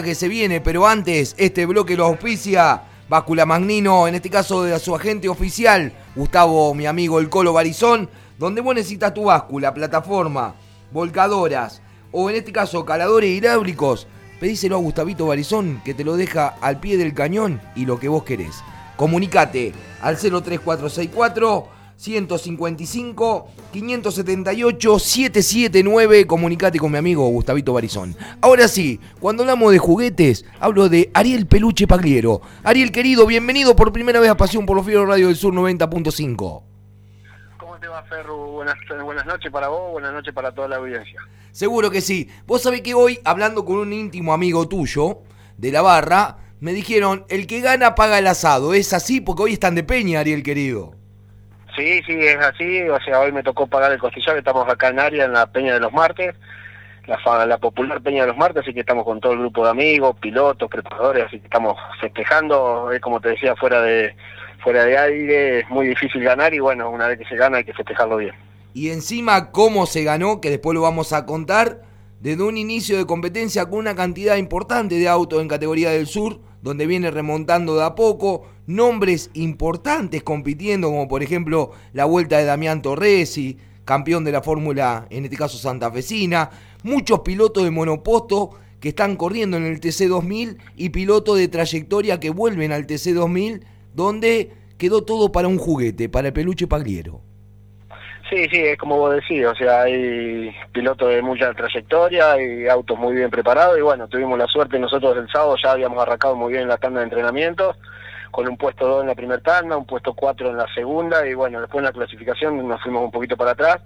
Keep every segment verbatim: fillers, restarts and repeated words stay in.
Que se viene, pero antes, este bloque lo auspicia Báscula Magnino, en este caso de su agente oficial, Gustavo, mi amigo el Colo Barizón, donde vos necesitas tu báscula, plataforma, volcadoras, o en este caso caladores hidráulicos, pedíselo a Gustavito Barizón, que te lo deja al pie del cañón y lo que vos querés. Comunicate al cero tres cuatro seis cuatro, uno cinco cinco, cinco siete ocho, siete siete nueve. Comunicate con mi amigo Gustavito Barizón. Ahora sí, cuando hablamos de juguetes, hablo de Ariel Peluche Pagliero. Ariel, querido, bienvenido por primera vez a Pasión por los Fieros Radio del Sur noventa punto cinco. ¿Cómo te va, Ferru? Buenas, buenas noches para vos, buenas noches para toda la audiencia. Seguro que sí. Vos sabés que hoy, hablando con un íntimo amigo tuyo, de la barra, me dijeron, el que gana paga el asado. ¿Es así? Porque hoy están de peña, Ariel, querido. Sí, sí, es así, o sea, hoy me tocó pagar el costillar, estamos acá en área, en la Peña de los Martes, la, la popular Peña de los Martes, así que estamos con todo el grupo de amigos, pilotos, preparadores, así que estamos festejando, es como te decía, fuera de fuera de aire, es muy difícil ganar y bueno, una vez que se gana hay que festejarlo bien. Y encima cómo se ganó, que después lo vamos a contar, desde un inicio de competencia con una cantidad importante de autos en categoría del sur, donde viene remontando de a poco, nombres importantes compitiendo, como por ejemplo la vuelta de Damián Torresi, campeón de la Fórmula, en este caso santafesina, muchos pilotos de monoposto que están corriendo en el T C dos mil y pilotos de trayectoria que vuelven al T C dos mil, donde quedó todo para un juguete, para el Peluche Pagliero. Sí, sí, es como vos decís, o sea, hay pilotos de mucha trayectoria y autos muy bien preparados y bueno, tuvimos la suerte nosotros el sábado, ya habíamos arrancado muy bien la tanda de entrenamientos, con un puesto dos en la primera tanda, un puesto cuatro en la segunda y bueno, después en la clasificación nos fuimos un poquito para atrás,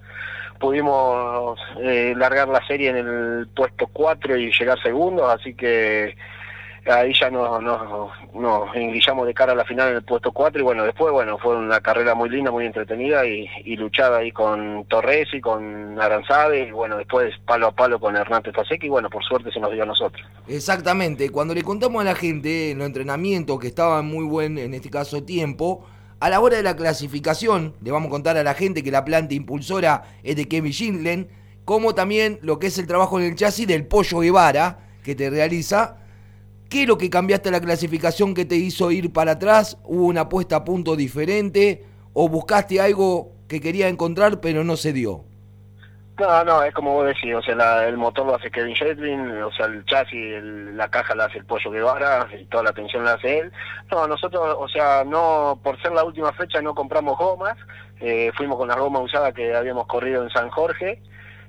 pudimos eh, largar la serie en el puesto cuatro y llegar segundos, así que ahí ya nos, nos, nos engrillamos de cara a la final en el puesto cuatro y bueno, después bueno fue una carrera muy linda, muy entretenida y, y luchada ahí con Torres y con Aranzade y bueno, después palo a palo con Hernández Tasecki y bueno, por suerte se nos dio a nosotros. Exactamente, cuando le contamos a la gente en los entrenamientos que estaba en muy buen, en este caso, tiempo, a la hora de la clasificación, le vamos a contar a la gente que la planta impulsora es de Kevin Schindler, como también lo que es el trabajo en el chasis del Pollo Guevara, que te realiza. ¿Qué es lo que cambiaste la clasificación que te hizo ir para atrás? ¿Hubo una puesta a punto diferente? ¿O buscaste algo que quería encontrar pero no se dio? No, no, es como vos decís, o sea, la, el motor lo hace Kevin Shetlin, o sea, el chasis, el, la caja la hace el Pollo Guevara, y toda la tensión la hace él. No, nosotros, o sea, no, por ser la última fecha no compramos gomas, eh, fuimos con las gomas usadas que habíamos corrido en San Jorge.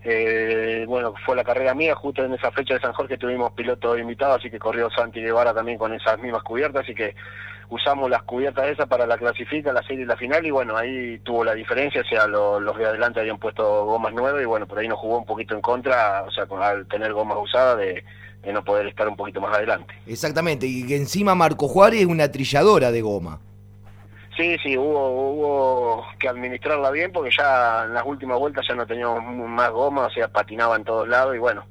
Eh, bueno, fue la carrera mía, justo en esa fecha de San Jorge tuvimos piloto invitado, así que corrió Santi Guevara también con esas mismas cubiertas, así que usamos las cubiertas esas para la clasifica, la serie y la final, y bueno, ahí tuvo la diferencia, o sea, lo, los de adelante habían puesto gomas nuevas, y bueno, por ahí nos jugó un poquito en contra, o sea, con, al tener gomas usadas, de, de no poder estar un poquito más adelante. Exactamente, y que encima Marco Juárez es una trilladora de goma. Sí, sí, hubo, hubo que administrarla bien porque ya en las últimas vueltas ya no teníamos más goma, o sea, patinaba en todos lados y bueno,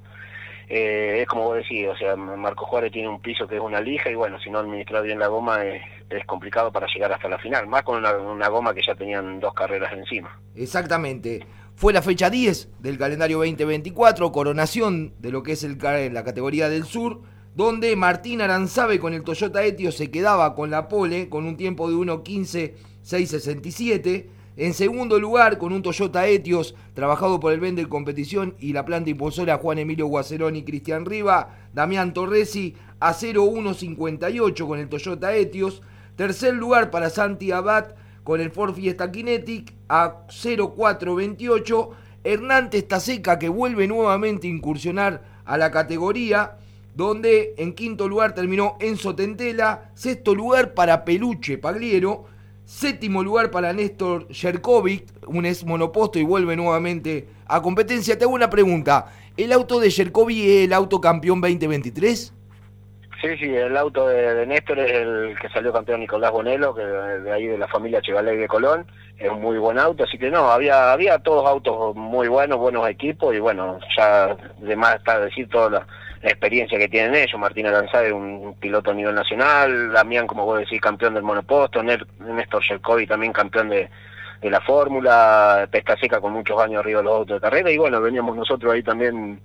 eh, es como vos decís, o sea, Marco Juárez tiene un piso que es una lija y bueno, si no administrar bien la goma es, es complicado para llegar hasta la final, más con una, una goma que ya tenían dos carreras encima. Exactamente, fue la fecha diez del calendario veinte veinticuatro, coronación de lo que es el, la categoría del sur, donde Martín Aranzade con el Toyota Etios se quedaba con la pole con un tiempo de uno quince seiscientos sesenta y siete. En segundo lugar, con un Toyota Etios trabajado por el Bender Competición y la planta impulsora Juan Emilio Guacerón y Cristian Riva, Damián Torresi a cero uno cincuenta y ocho con el Toyota Etios. Tercer lugar para Santi Abad con el Ford Fiesta Kinetic a cero cuatro veintiocho. Hernández Taseca, que vuelve nuevamente a incursionar a la categoría, donde en quinto lugar terminó Enzo Tentela, sexto lugar para Peluche Pagliero, séptimo lugar para Néstor Jerkovic, un ex monoposto y vuelve nuevamente a competencia. Te hago una pregunta, ¿el auto de Jerkovic es el auto campeón veinte veintitrés? Sí, sí, el auto de, de Néstor es el que salió campeón Nicolás Bonello, que de, de ahí de la familia Chevrolet de Colón, es un muy buen auto, así que no, había había todos autos muy buenos, buenos equipos, y bueno, ya de más está decir toda la, la experiencia que tienen ellos. Martín Aranzade, un piloto a nivel nacional, Damián, como vos decís, campeón del monoposto, Néstor Jerkovic también campeón de, de la Fórmula, Pesca Seca con muchos años arriba de los autos de carrera, y bueno, veníamos nosotros ahí también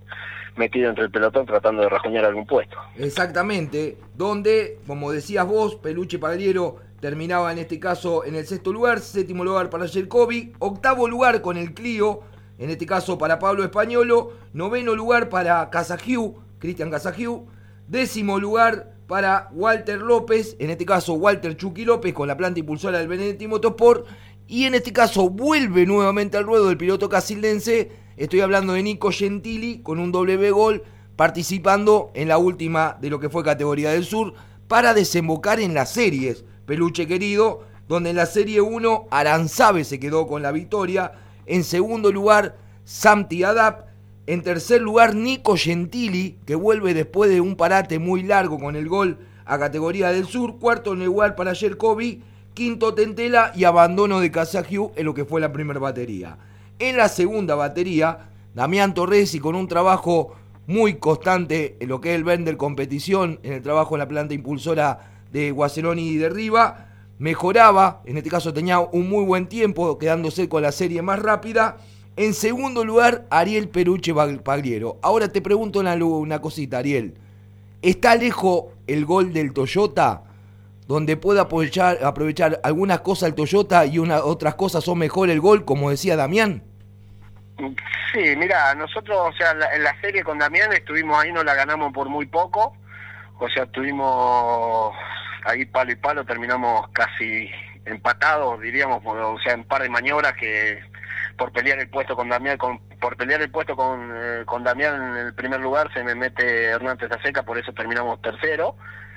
metido entre el pelotón tratando de rajuñar algún puesto. Exactamente, donde, como decías vos, Peluche Pagliero terminaba en este caso en el sexto lugar, séptimo lugar para Jerkovic, octavo lugar con el Clio, en este caso para Pablo Españolo, noveno lugar para Casagiu, Cristian Casagiu, décimo lugar para Walter López, en este caso Walter Chucky López con la planta impulsora del Benedetti Motorsport, y en este caso vuelve nuevamente al ruedo del piloto casildense, estoy hablando de Nico Gentili con un W gol, participando en la última de lo que fue categoría del sur, para desembocar en las series, Peluche querido, donde en la serie uno Aranzabe se quedó con la victoria, en segundo lugar Santi Adap, en tercer lugar Nico Gentili, que vuelve después de un parate muy largo con el gol a categoría del sur, cuarto lugar para Jerkovic, quinto Tentela y abandono de Casagiu en lo que fue la primera batería. En la segunda batería, Damián Torresi con un trabajo muy constante en lo que es el Bender competición, en el trabajo en la planta impulsora de Guaceloni y de Riva, mejoraba, en este caso tenía un muy buen tiempo, quedándose con la serie más rápida. En segundo lugar, Ariel Peluche Pagliero. Ahora te pregunto una, una cosita, Ariel. ¿Está lejos el gol del Toyota? Donde puede aprovechar, aprovechar algunas cosas el Toyota y una, otras cosas son mejor el gol, como decía Damián. Sí, mira, nosotros, o sea, la, en la serie con Damián estuvimos ahí, no la ganamos por muy poco. O sea, estuvimos ahí palo y palo, terminamos casi empatados, diríamos, o sea, en par de maniobras que por pelear el puesto con Damián, con, por pelear el puesto con, eh, con Damián en el primer lugar se me mete Hernández Aseca, por eso terminamos tercero,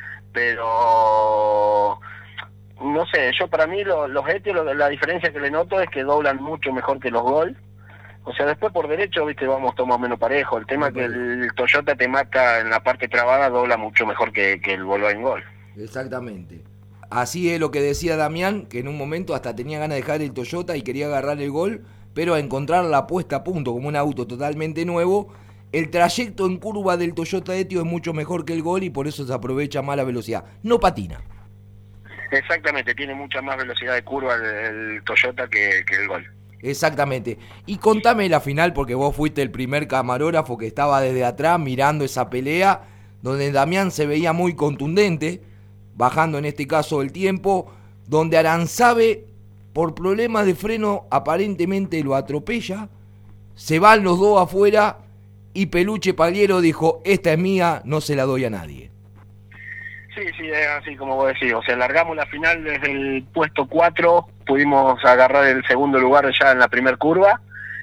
pero no sé, yo para mí lo, los Etios, la diferencia que le noto es que doblan mucho mejor que los Gol. O sea, después por derecho, viste, vamos todos más o menos parejo. El tema es que el Toyota te mata en la parte trabada, dobla mucho mejor que, que el Volkswagen Gol. Exactamente. Así es lo que decía Damián, que en un momento hasta tenía ganas de dejar el Toyota y quería agarrar el Gol, pero a encontrar la puesta a punto como un auto totalmente nuevo, el trayecto en curva del Toyota Etio es mucho mejor que el Gol y por eso se aprovecha más la velocidad. No patina. Exactamente, tiene mucha más velocidad de curva el, el Toyota que, que el Gol. Exactamente. Y contame la final, porque vos fuiste el primer camarógrafo que estaba desde atrás mirando esa pelea, donde Damián se veía muy contundente, bajando en este caso el tiempo, donde Aranzabe, por problemas de freno, aparentemente lo atropella, se van los dos afuera y Peluche Pagliero dijo, esta es mía, no se la doy a nadie. Sí, sí, es así como vos decís, o sea, largamos la final desde el puesto cuatro, pudimos agarrar el segundo lugar ya en la primer curva,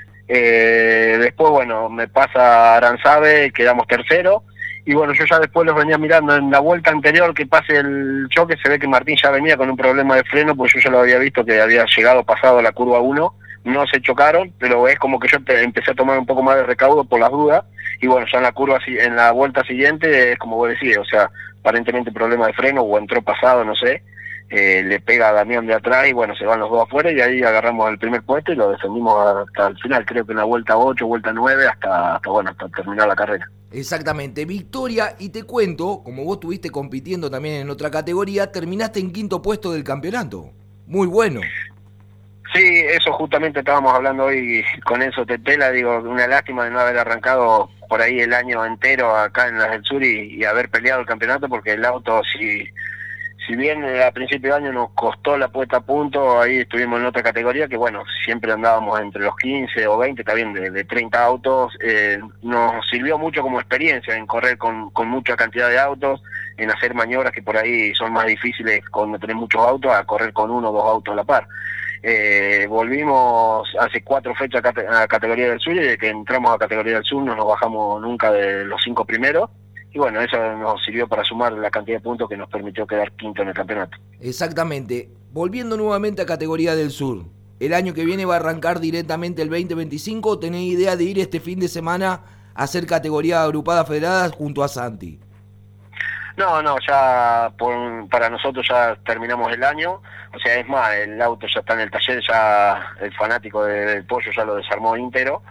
eh, después, bueno, me pasa Aranzabe, quedamos tercero, y bueno, yo ya después los venía mirando en la vuelta anterior que pase el choque, se ve que Martín ya venía con un problema de freno, pues yo ya lo había visto que había llegado pasado la curva uno, no se chocaron, pero es como que yo te, empecé a tomar un poco más de recaudo por las dudas, y bueno, ya en la curva, en la vuelta siguiente, es como vos decís, o sea, aparentemente problema de freno o entró pasado, no sé, eh, le pega a Damián de atrás y bueno, se van los dos afuera y ahí agarramos el primer puesto y lo defendimos hasta el final, creo que en la vuelta ocho, vuelta nueve, hasta, hasta bueno, hasta terminar la carrera. Exactamente, victoria, y te cuento, como vos estuviste compitiendo también en otra categoría, terminaste en quinto puesto del campeonato, muy bueno. Sí, eso justamente estábamos hablando hoy con Enzo Tetela, digo, una lástima de no haber arrancado por ahí el año entero acá en las del Sur y, y haber peleado el campeonato, porque el auto, si si bien a principio de año nos costó la puesta a punto, ahí estuvimos en otra categoría que bueno, siempre andábamos entre los quince o veinte, está bien, de, de treinta autos, eh, nos sirvió mucho como experiencia en correr con, con mucha cantidad de autos, en hacer maniobras que por ahí son más difíciles cuando tenés muchos autos, a correr con uno o dos autos a la par. Eh, volvimos hace cuatro fechas a, cate a categoría del sur y desde que entramos a categoría del sur no nos bajamos nunca de los cinco primeros y bueno, eso nos sirvió para sumar la cantidad de puntos que nos permitió quedar quinto en el campeonato. Exactamente. Volviendo nuevamente a categoría del sur, ¿el año que viene va a arrancar directamente el veinte veinticinco o tenés idea de ir este fin de semana a hacer categoría agrupada federadas junto a Santi? No, no, ya por, para nosotros ya terminamos el año, o sea, es más, el auto ya está en el taller, ya el fanático de, del pollo ya lo desarmó íntegro,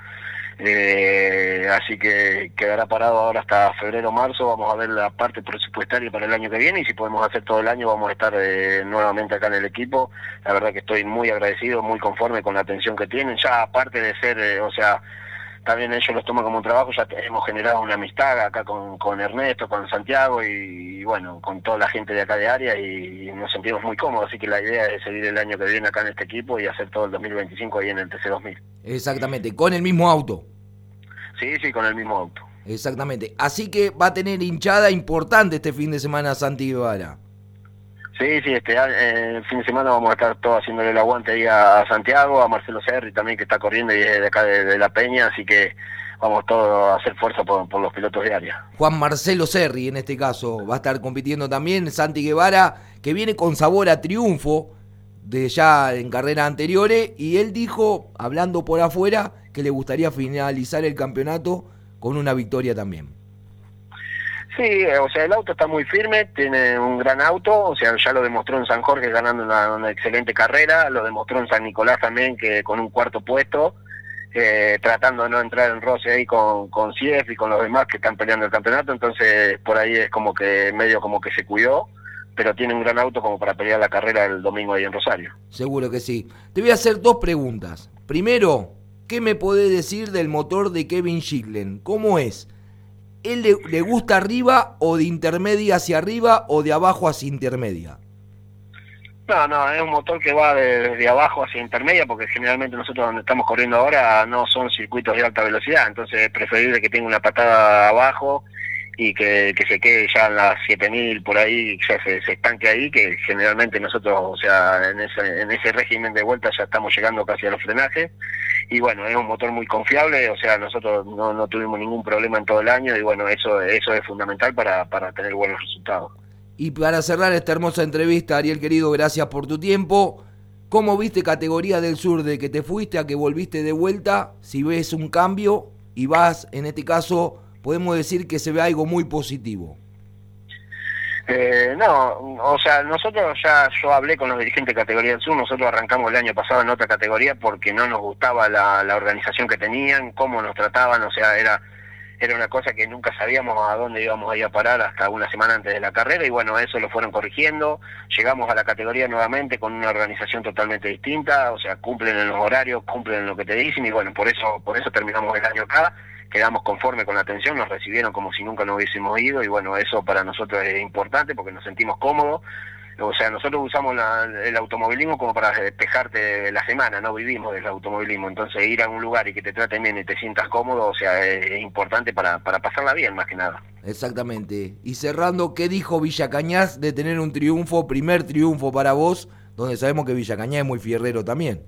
eh, así que quedará parado ahora hasta febrero o marzo, vamos a ver la parte presupuestaria para el año que viene y si podemos hacer todo el año vamos a estar eh, nuevamente acá en el equipo. La verdad que estoy muy agradecido, muy conforme con la atención que tienen, ya aparte de ser, eh, o sea, también ellos los toman como un trabajo. Ya hemos generado una amistad acá con, con Ernesto, con Santiago y, y bueno, con toda la gente de acá de área, y, y nos sentimos muy cómodos, así que la idea es seguir el año que viene acá en este equipo y hacer todo el dos mil veinticinco ahí en el T C dos mil. Exactamente, con el mismo auto. Sí, sí, con el mismo auto. Exactamente, así que va a tener hinchada importante este fin de semana Santi Guevara. Sí, sí, este eh, el fin de semana vamos a estar todos haciéndole el aguante ahí a, a Santiago, a Marcelo Serri también, que está corriendo y es de acá de, de La Peña, así que vamos todos a hacer fuerza por, por los pilotos de área. Juan Marcelo Serri en este caso va a estar compitiendo también, Santi Guevara, que viene con sabor a triunfo de ya en carreras anteriores, y él dijo, hablando por afuera, que le gustaría finalizar el campeonato con una victoria también. Sí, o sea, el auto está muy firme, tiene un gran auto, o sea, ya lo demostró en San Jorge ganando una, una excelente carrera, lo demostró en San Nicolás también, que con un cuarto puesto, eh, tratando de no entrar en roce ahí con, con C I E F y con los demás que están peleando el campeonato, entonces por ahí es como que medio como que se cuidó, pero tiene un gran auto como para pelear la carrera el domingo ahí en Rosario. Seguro que sí. Te voy a hacer dos preguntas. Primero, ¿qué me podés decir del motor de Kevin Schicklen? ¿Cómo es? ¿Él le, le gusta arriba o de intermedia hacia arriba o de abajo hacia intermedia? No, no, es un motor que va de, de abajo hacia intermedia, porque generalmente nosotros donde estamos corriendo ahora no son circuitos de alta velocidad, entonces es preferible que tenga una patada abajo y que, que se quede ya en las siete mil por ahí, ya se, se estanque ahí, que generalmente nosotros, o sea, en ese, en ese régimen de vuelta ya estamos llegando casi a los frenajes. Y bueno, es un motor muy confiable, o sea, nosotros no, no tuvimos ningún problema en todo el año, y bueno, eso eso es fundamental para, para tener buenos resultados. Y para cerrar esta hermosa entrevista, Ariel querido, gracias por tu tiempo. ¿Cómo viste Categoría del Sur de que te fuiste a que volviste de vuelta? Si ves un cambio y vas, en este caso, podemos decir que se ve algo muy positivo. Eh, no, o sea, nosotros ya, yo hablé con los dirigentes de Categoría del Sur, nosotros arrancamos el año pasado en otra categoría porque no nos gustaba la, la organización que tenían, cómo nos trataban, o sea, era era una cosa que nunca sabíamos a dónde íbamos a ir a parar hasta una semana antes de la carrera, y bueno, eso lo fueron corrigiendo, llegamos a la categoría nuevamente con una organización totalmente distinta, o sea, cumplen en los horarios, cumplen en lo que te dicen, y bueno, por eso por eso terminamos el año acá. Quedamos conformes con la atención, nos recibieron como si nunca nos hubiésemos ido, y bueno, eso para nosotros es importante porque nos sentimos cómodos. O sea, nosotros usamos la, el automovilismo como para despejarte la semana, no vivimos del automovilismo, entonces ir a un lugar y que te traten bien y te sientas cómodo, o sea, es, es importante para, para pasarla bien más que nada. Exactamente. Y cerrando, ¿qué dijo Villa Cañas de tener un triunfo, primer triunfo para vos, donde sabemos que Villa Cañas es muy fierrero también?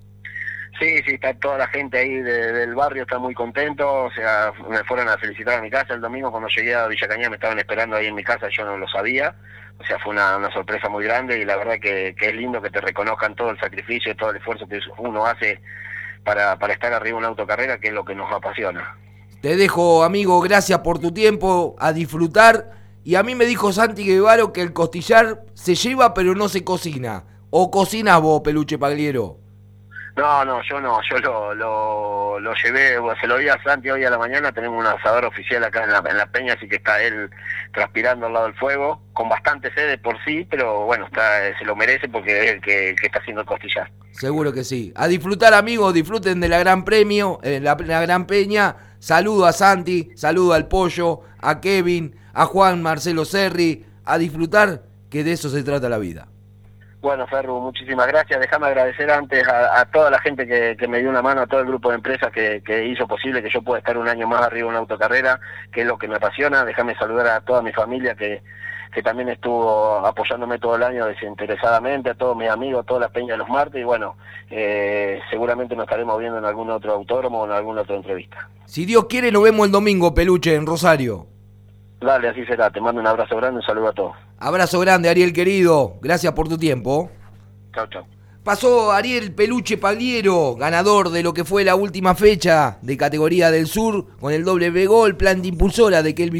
Sí, sí, está toda la gente ahí de, del barrio, está muy contento, o sea, me fueron a felicitar a mi casa el domingo cuando llegué a Villa Cañas, me estaban esperando ahí en mi casa, yo no lo sabía, o sea, fue una, una sorpresa muy grande, y la verdad que, que es lindo que te reconozcan todo el sacrificio, todo el esfuerzo que uno hace para, para estar arriba de una autocarrera, que es lo que nos apasiona. Te dejo, amigo, gracias por tu tiempo, a disfrutar, y a mí me dijo Santi Guevara que el costillar se lleva pero no se cocina, o cocinas vos, Peluche Pagliero. No, no, yo no, yo lo, lo, lo llevé, se lo vi a Santi hoy a la mañana, tenemos un asador oficial acá en la, en la Peña, así que está él transpirando al lado del fuego, con bastante sed de por sí, pero bueno, está, se lo merece porque es el que, el que está haciendo el costillar. Seguro que sí. A disfrutar, amigos, disfruten de la Gran Premio, eh, la, la Gran Peña. Saludo a Santi, saludo al Pollo, a Kevin, a Juan Marcelo Serri, a disfrutar, que de eso se trata la vida. Bueno, Ferru, muchísimas gracias. Déjame agradecer antes a, a toda la gente que, que me dio una mano, a todo el grupo de empresas que, que hizo posible que yo pueda estar un año más arriba en una autocarrera, que es lo que me apasiona. Déjame saludar a toda mi familia que, que también estuvo apoyándome todo el año desinteresadamente, a todos mis amigos, a toda la Peña de los martes, y bueno, eh, seguramente nos estaremos viendo en algún otro autódromo o en alguna otra entrevista. Si Dios quiere, nos vemos el domingo, Peluche, en Rosario. Dale, así será. Te mando un abrazo grande, un saludo a todos. Abrazo grande, Ariel querido. Gracias por tu tiempo. Chau, chau. Pasó Ariel Peluche Pagliero, ganador de lo que fue la última fecha de Categoría del Sur, con el doble B Gol, plan de impulsora de Kelvin